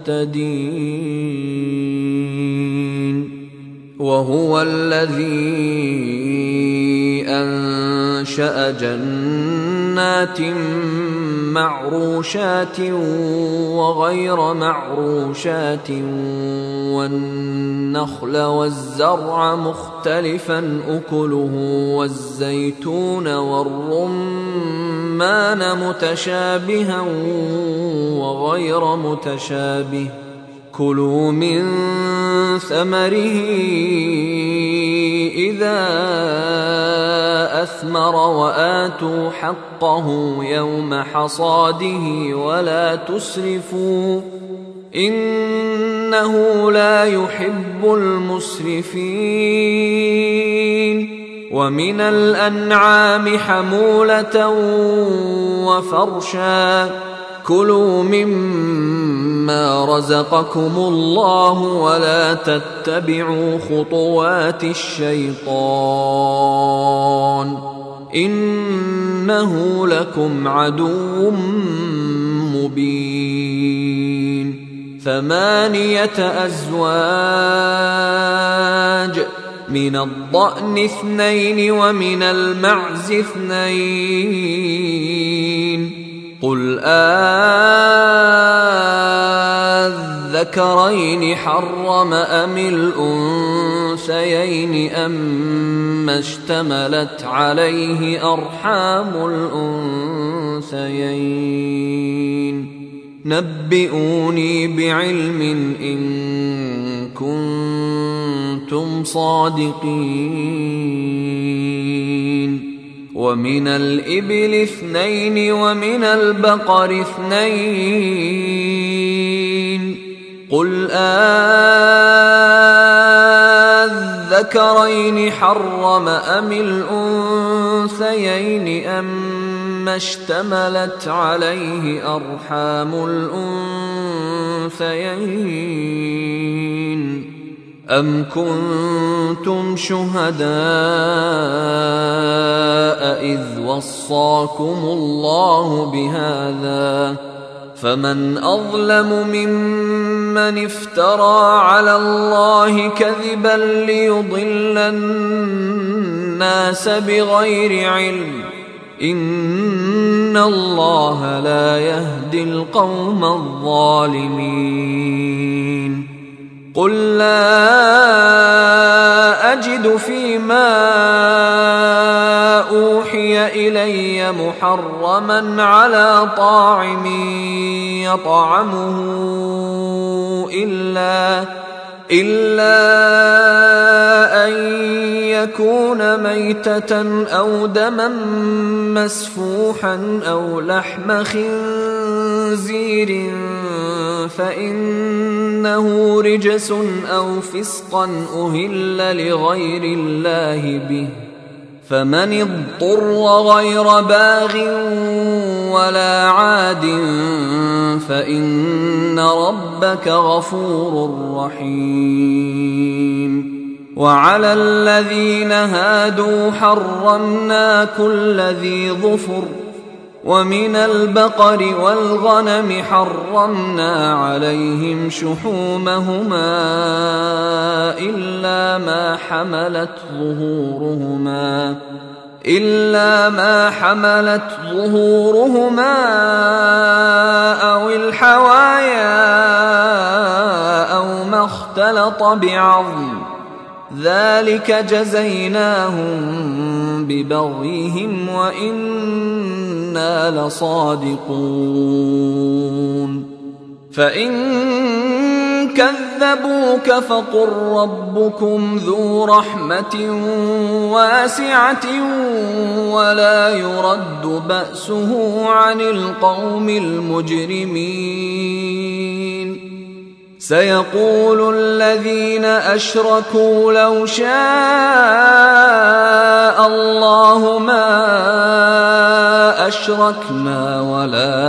مهتدين وهو الذي أنشأ جنات معروشات وغير معروشات والنخل والزرع مختلفا أكله والزيتون والرمان متشابها وغير متشابه كلوا من ثمره إذا أثمر وآتوا حقه يوم حصاده ولا تسرفوا إنه لا يحب المسرفين. ومن الأنعام حمولة وفرشا كلوا مما رزقكم الله ولا تتبعوا خطوات الشيطان إنه لكم عدو مبين. ثمانية أزواج من الضأن اثنين ومن المعز اثنين قل أذكرين حرم أم الأنثيين أما اشتملت عليه أرحام الأنثيين نبئوني بعلم إن كنتم صادقين. ومن الإبل اثنين ومن البقر اثنين قل أذكرين حرم أم الأنثيين أما اشتملت عليه أرحام الأنثيين أم كنتم شهداء إذ وصاكم الله بهذا فمن أظلم ممن افترى على الله كذبا ليضل الناس بغير علم إن الله لا يهدي القوم الظالمين. قل لا أجد فيما أوحي إلي محرما على طاعم يطعمه إلا إلا أن يكون ميتة أو دما مسفوحا أو لحم خنزير فإنه رجس أو فسقا أهل لغير الله به فمن اضطر غير باغ ولا عاد فإن ربك غفور رحيم. وعلى الذين هادوا حرمنا كل ذي ظفر ومن البقر والغنم حرمنا عليهم شحومهما إلا ما حملت ظهورهما إلا ما حملت ظهورهما أو الحوايا أو ما اختلط بعظم ذلك جزيناهم ببغيهم وإنا لصادقون. فإن كذبوك فقل ربكم ذو رحمة واسعة ولا يرد بأسه عن القوم المجرمين. سيقول الذين أشركوا لو شاء الله ما أشركنا ولا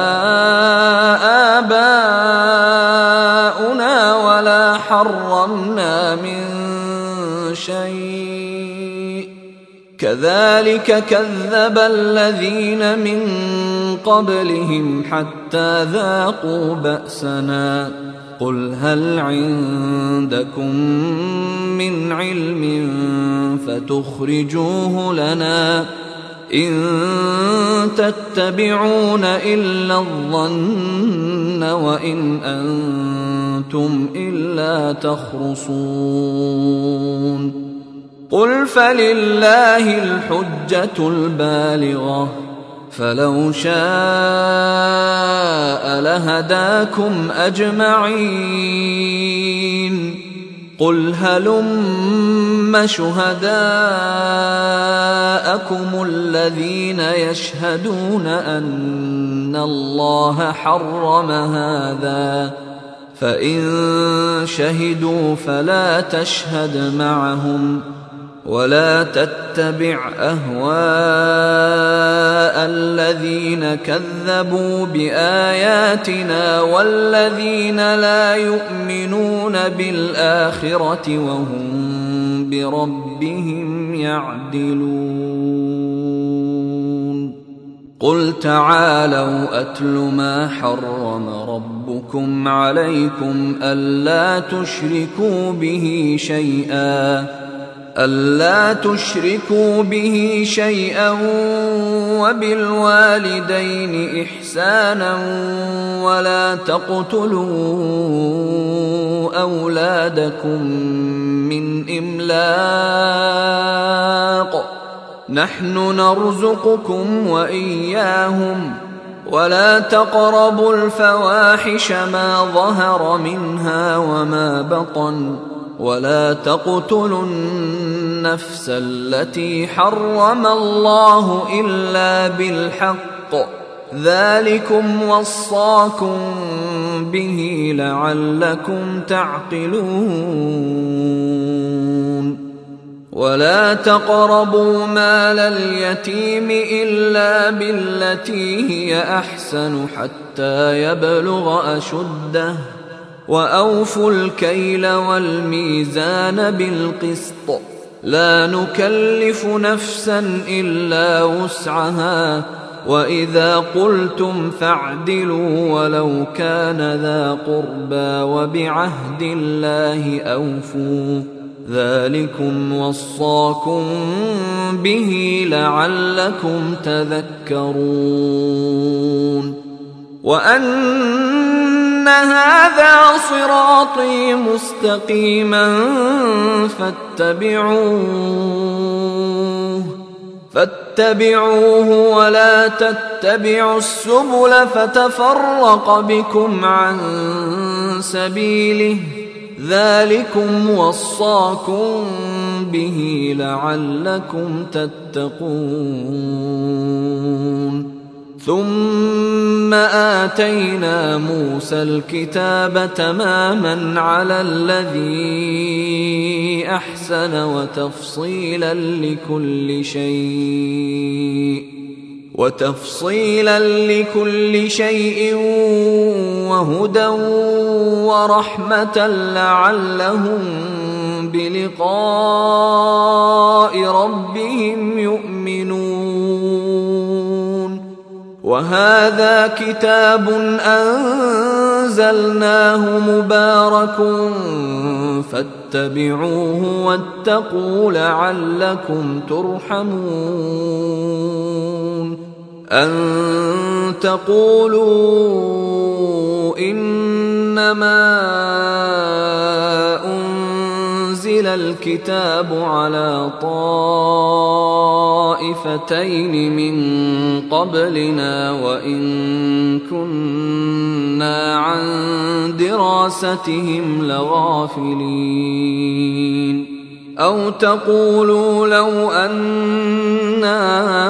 آباؤنا ولا حرمنا من شيء كذلك كذب الذين من قبلهم حتى ذاقوا بأسنا. قل هل عندكم من علم فتخرجوه لنا إن تتبعون إلا الظن وإن أنتم إلا تخرصون. قل فلله الحجة البالغة فلو شاء لهداكم أجمعين قل هلم شهداءكم الذين يشهدون أن الله حرم هذا فإن شهدوا فلا تشهد معهم ولا تتبع أهواء الذين كذبوا بآياتنا والذين لا يؤمنون بالآخرة وهم بربهم يعدلون قل تعالوا أتل ما حرم ربكم عليكم ألا تشركوا به شيئا ألا تشركوا به شيئا وبالوالدين إحسانا ولا تقتلوا أولادكم من إملاق نحن نرزقكم وإياهم ولا تقربوا الفواحش ما ظهر منها وما بطن ولا تقتلوا النفس التي حرم الله إلا بالحق ذلكم وصاكم به لعلكم تعقلون ولا تقربوا مال اليتيم إلا بالتي هي أحسن حتى يبلغ أشده وأوفوا الكيل والميزان بالقسط لا نكلف نفسا إلا وسعها وإذا قلتم فاعدلوا ولو كان ذا قربى وبعهد الله أوفوا ذلكم وصاكم به لعلكم تذكرون وأن هذا صراطي مستقيما فاتبعوه فاتبعوه ولا تتبعوا السبل فتفرق بكم عن سبيله ذلكم وصاكم به لعلكم تتقون ثم آتينا موسى الكتاب تماما على الذي أحسن وتفصيلا لكل شيء وتفصيلا لكل شيء وهدى ورحمة لعلهم بلقاء ربهم يؤمنون وهذا كتاب أنزلناه مبارك فاتبعوه واتقوا لعلكم ترحمون أن تقولوا إنما أنزل الكتاب على طائفتين من قبلنا وإن كنا عن دراستهم لغافلين أو تقولوا لو أنا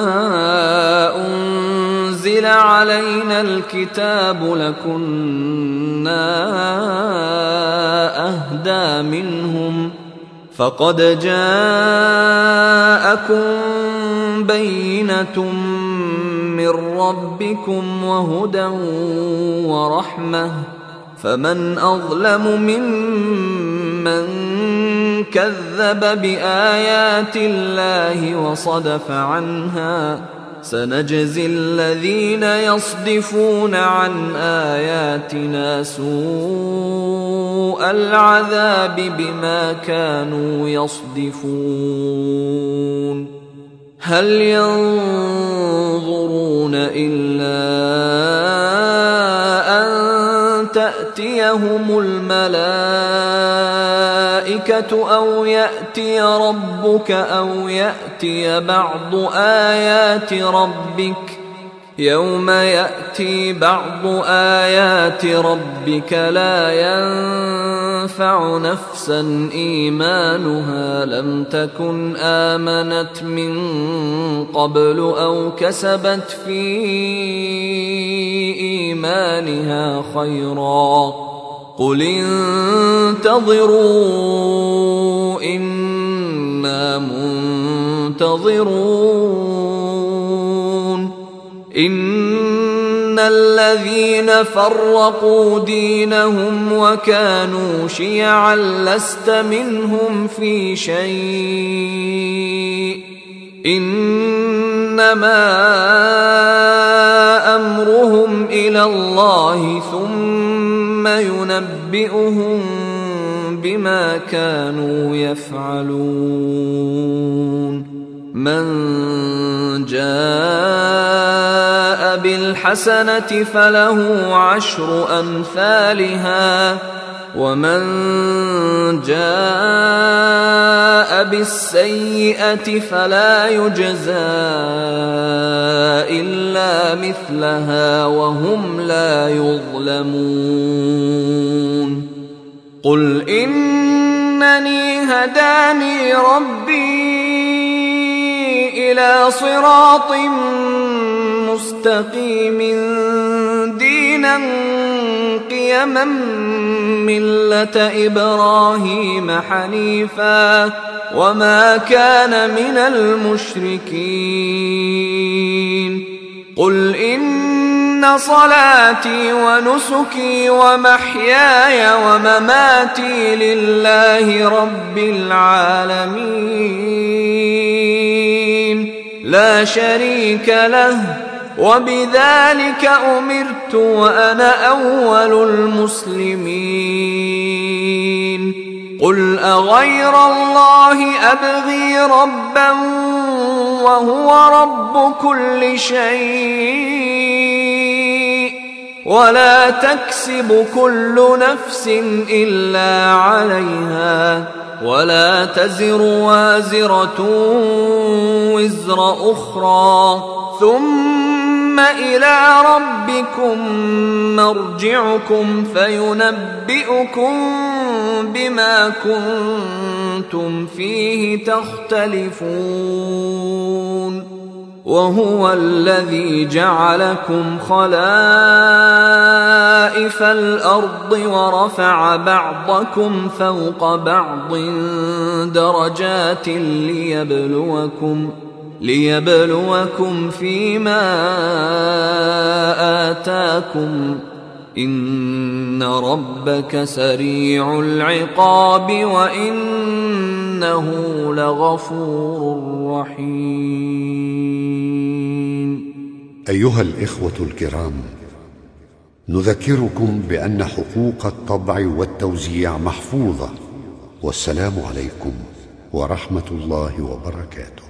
أنزل علينا الكتاب لكنا أهدى منهم فقد جاءكم بينة من ربكم وهدى ورحمة فمن أظلم ممن كذب بآيات الله وصدف عنها سنجزي الذين يصدفون عن آياتنا سوء العذاب بما كانوا يصدفون هل ينظرون إلا أن تأتيهم الملائكة أو يأتي ربك أو يأتي بعض آيات ربك يوم يأتي بعض آيات ربك لا ينفع نفسا إيمانها لم تكن آمنت من قبل أو كسبت في إيمانها خيرا قل انتظروا إنا منتظرون إن الذين فرقوا دينهم وكانوا شيعا لست منهم في شيء إنما أمرهم إلى الله ثم ينبئهم بما كانوا يفعلون من جاء بالحسنة فله عشر أمثالها ومن جاء بالسيئة فلا يجزى إلا مثلها وهم لا يظلمون قل إنني هداني ربي إلى صراط مستقيم دينا قيما ملة إبراهيم حنيفا وما كان من المشركين قل إن صلاتي ونسكي ومحياي ومماتي لله رب العالمين لا شريك له وبذلك أمرت وأنا أول المسلمين قل أغير الله أبغي ربا وهو رب كل شيء ولا تكسب كل نفس إلا عليها ولا تزر وازرة وزر أخرى ثم إلى ربكم مرجعكم فينبئكم بما كنتم فيه تختلفون وهو الذي جعلكم خلائف الأرض ورفع بعضكم فوق بعض درجات ليبلوكم ليبلوكم فيما آتاكم إن ربك سريع العقاب وإنه لغفور رحيم. أيها الإخوة الكرام، نذكركم بأن حقوق الطبع والتوزيع محفوظة، والسلام عليكم ورحمة الله وبركاته.